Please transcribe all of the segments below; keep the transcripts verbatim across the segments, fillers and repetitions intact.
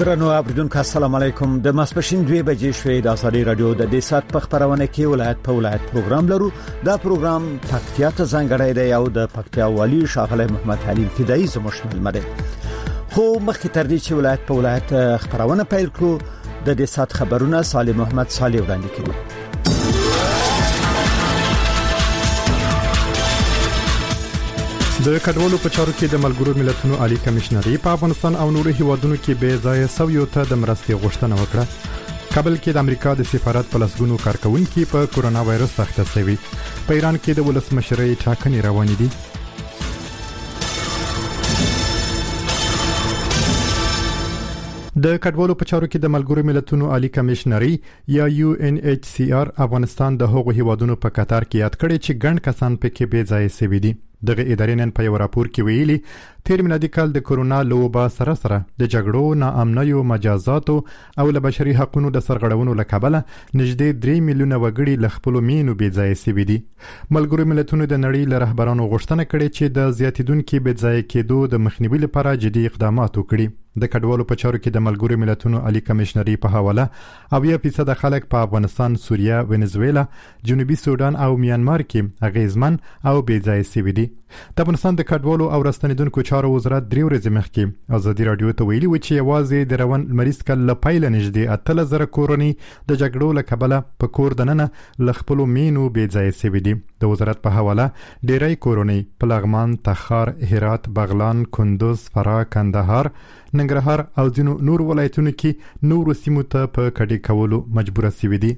درنو اوریدونکو السلام علیکم. د ماسپښین دوه بجې شوې د ازادي رادیو د دې سات په خبرونه کې ولایت په ولایت پروګرام لرو. دا پروګرام پکتیا ته ځانګړی دی او د پکتیا والی شاغله محمد علي فدایي زموږ ملمده. خو مخکې تر دې چې ولایت په ولایت خبرونه پیل کړو د دې سات خبرونه صالح محمد صالح وړاندې کړي. د کډوالو په چارو کې د ملګرو ملتونو عالی کمشنري په افغانستان او نورو هیوادونو کې بې ځای سویو ته د مرستې غوښتنه وکړه. کابل کې د امریکا د سفارت په لسګونو کارکونکو په کورونا وایرس اخته شوي. په ایران کې د ولسمشرۍ ټاکنې روانې دي. د کډوالو په چارو کې د ملګرو ملتونو عالی کمشنري یا یو ان ایچ سی آر افغانستان د هغو هیوادونو په قطار کې یاد کړي چې ګڼ کسان پکې بې ځای شوي دي. دغه ادارې نن په یو راپور کې ویلي تیر میلادي کال د کورونا لوبا سره سره د جګړو، ناامنیو، مجازاتو او له بشري حقوقو د سرغړونو له کبله نږدې درې میلیونه وګړي له خپلو مینو بې ځای شوي دي. ملګرو ملتونو د نړۍ له رهبرانو غوښتنه کړې چې د زیاتیدونکو بې ځای کېدو د مخنیوي لپاره جدي اقدامات وکړي. د کډوالو په چارو کې د ملګرو ملتونو عالی کمشنري په حواله اویا فیصد خلک په افغانستان، سوریه، وینزویلا، جنوبي سودان او میانمار کې اغیزمن او بې ځای شوي دي. د افغانستان د کډوالو او راستنیدونکو چارو وزارت درې ورځې مخکې ازادي رادیو ته ویلي و چې یوازې د روان لمریز کال له پیله نږدې اتلس زره کورنۍ د جګړو له کبله په کور دننه له خپلو مینو بې ځای شوي دي. د وزارت په حواله ډیری کورنۍ په لغمان، تخار، هرات، بغلان، کندوز، فراه، کندهار، ننګرهار او ځینو نور ولایتونو کې نورو سیمو ته په کډې کولو مجبوره شوي دي.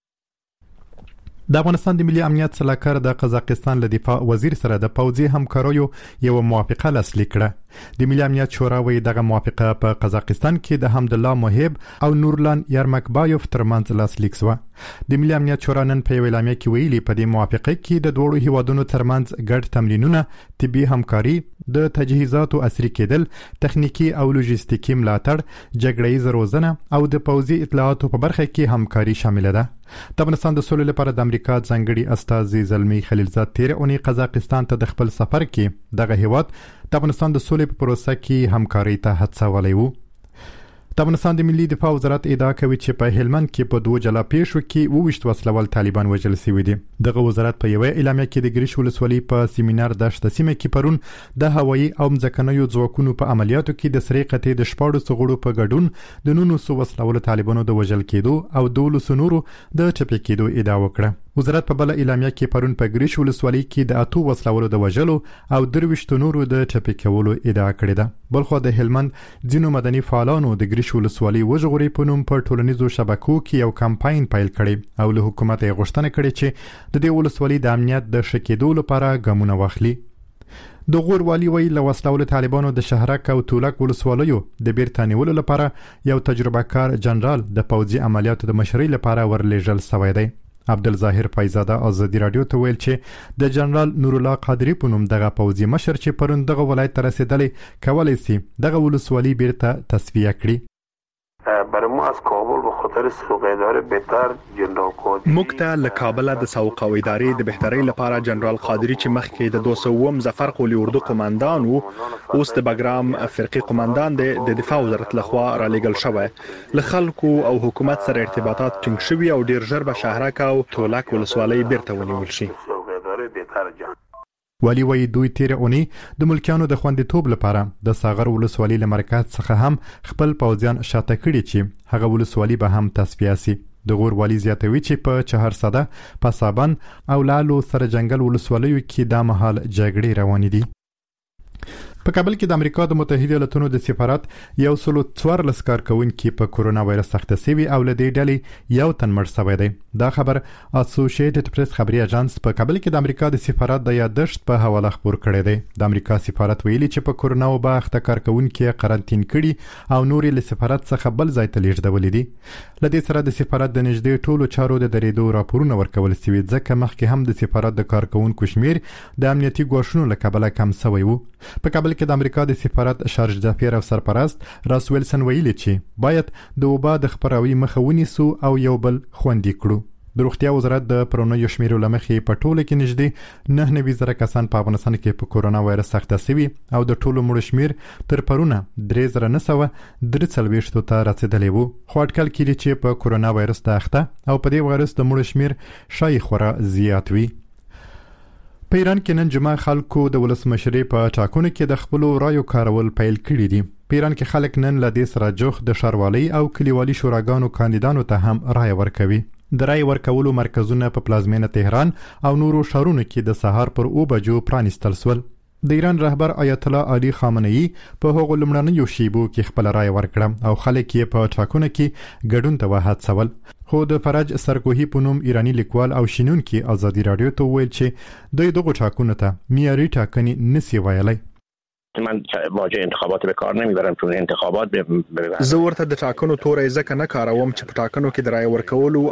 د افغانستان د ملي امنیت سلاکار د قزاقستان له دفاع وزیر سره د پوځي همکاریو یو موافقه لاسلیک کړه. د ملي امنیت شورا وایي دغه موافقه په قزاقستان کې د حمدالله محب او نورلان یارمکبایوف ترمنځ لاسلیک شوه. د ملي امنیت شورا نن په یو اعلامیه کې ویلي په دې موافقه کې د دوړو هیوادونو ترمنځ ګډ تمرینونه، طبي همکاري، د تجهیزاتو عصري کېدل، تخنیکی او لوجستیکي ملاتړ، جګړه‌ییزه روزنه او د پوځي اطلاعاتو په برخه کې همکاري شامل ده. د افغانستان د سولې لپاره د امریکا ځانګړي استازي زلمی خلیلزاد تیر اونۍ قزاقستان ته د خپل سفر کې دغه هیواد د افغانستان د سولې په پروسه کې همکاري ته هڅولی و. د افغانستان د ملي دفاع وزارت ادعا کوي چې په هلمند کې په دوه جلا پیښو کې وویشت وسلوال طالبان وژل شوي دي. دغه وزارت په یوه اعلامیه کې د ګریش ولسوالۍ په سیمینار دشت سیمه کې پرون د هوایي او مځکنیو ځواکونو په عملیاتو کې د سرې قطعې د شپاړسو غړو په ګډون د نولسو وسلوالو طالبانو د وژل کېدو او دولسو نورو د ټپي کېدو ادعا وکړه. وزارت په بل اعلامیه کې پرون په ګریش ولسوالۍ کې د اتو وسلوالو د وژلو او درویشتو نورو د ټپي کولو ادعا کړې ده. بلخو د هلمند ځینو مدني فعالانو د ګریش ولسوالۍ وژغوري په نوم په ټولنیزو شبکو کې یو کمپاین پیل کړي او له حکومت یې غوښتنه کړې چې د دې ولسوالۍ د امنیت د ښه کېدو لپاره ګامونه واخلي. د غور والی وی له وسلوالو طالبانو د شهرک او تولک ولسوالیو د بیرته نیولو لپاره یو تجربه کار جنرال د پوځي عملیاتو د مشرۍ لپاره ورلېږل شوی دی. عبدالظاهر فیضاده ازادي رادیو ته ویل چې د جنرال نور الله قادری په نوم دغه پوځي مشر چې پرون دغه ولایت ته رسیدلی کولی شي دغه ولسوالۍ بیرته تصفیه کړي. برای ما از کابل به خاطر سوق اداره بهتر جنرال قادری موږ ته له کابل د سوق او ادارې د بهترۍ لپاره جنرال قادری چې مخکې د دوه سوه ظفر قولی اردو قوماندان وو اوس د بګرام فرقي قوماندان دی د دفاع وزارت لخوا را لېږل شوی. له خلکو او حکومت سره ارتباطات ټینګ شوي او ډیر ژر به شهرک او تولک ولسوالۍ بیرته ونیول شي. ولی وی دوی تیر اونی د ملکیانو د خوندیتوب لپاره د ساغر ولسوالۍ له مرکز څخه هم خپل پوځیان شاته کړي چې هغه ولسوالۍ به هم تصفیه شي. د غور والی زیاتوي چې په چهارسده، پسابن او لالو سره جنگل ولسوالیو کې دا مهال جګړې روانې دي. په کابل کې د امریکا د متحده ایالاتونو د سفارت یو سلو څوارلس کارکونکي په کورونا وایرس اخته شوي او له دې ډلې یو تن مړ شوی دی. دا خبر اسوسییټډ پریس خبري اژانس په کابل کې د امریکا د سفارت د یادښت په حواله خبر کړی دی. د امریکا سفارت ویلي چې په کورونا وبا اخته کارکونکي قرنټین کړي او نورې له سفارت څخه بل ځای ته لیږدولې دي. له دې سره د سفارت د نږدې ټولو چارو د درېدو راپورونه ورکول شوي ځکه مخکې هم د سفارت د کارکونکو شمیر د امنیتي ګواښونو له کبله کم شوی و. په کابل کې د امریکا د سفارت شارج دافیر او سرپرست راس ویلسن ویلي چې باید د وبا د خپراوي مخه ونیسو او یو بل خوندي کړو. د روغتیا وزارت د پرونیو شمیرو لمخې په ټوله کې نږدې نه نوي زره کسان په افغانستان کې په کورونا وایرس اخته شوي او د ټولو مړو شمیر تر پرونه درې زره نه سوه درې څلوېښت ته رسیدلی وو خو اټکل کیږي چې په کورونا وایرس د اخته او په دې وایرس د مړو شمیر شای خورا زیات وي. په ایران کې نن جمعه خلکو د ولسمشرۍ په ټاکنو کې د خپل رایو کارول پیل کړی دي. په ایران کې خلک نن له دې سره جوخ د ښاروالۍ او کلیوالي شوراګانو کاندیدانو ته هم رای ورکوي. د رای ورکولو مرکزونه په پلازمینه تهران او نورو ښارونو کې د سهار پر اوه بجو پرانیستل شول. د ایران رهبر آیت الله علي خامنه‌ای په هغو لومړنیو شیبو کې خپل رای ورکړه او خلک یې په ټاکنو کې ګډون ته وهڅول. خو د فرج سرکوهی په نوم ایرانی لیکوال او شینونکي ازادي رادیو ته ویل چې د دغه ټاکنو ته معیاري ټاکنې نسی ویلای. من واژه انتخابات به کار نمیبرم چون انتخابات به زه ورته د ټاکنو تورې ځکه نه کاروم چې په ټاکنو کې د رای ورکولو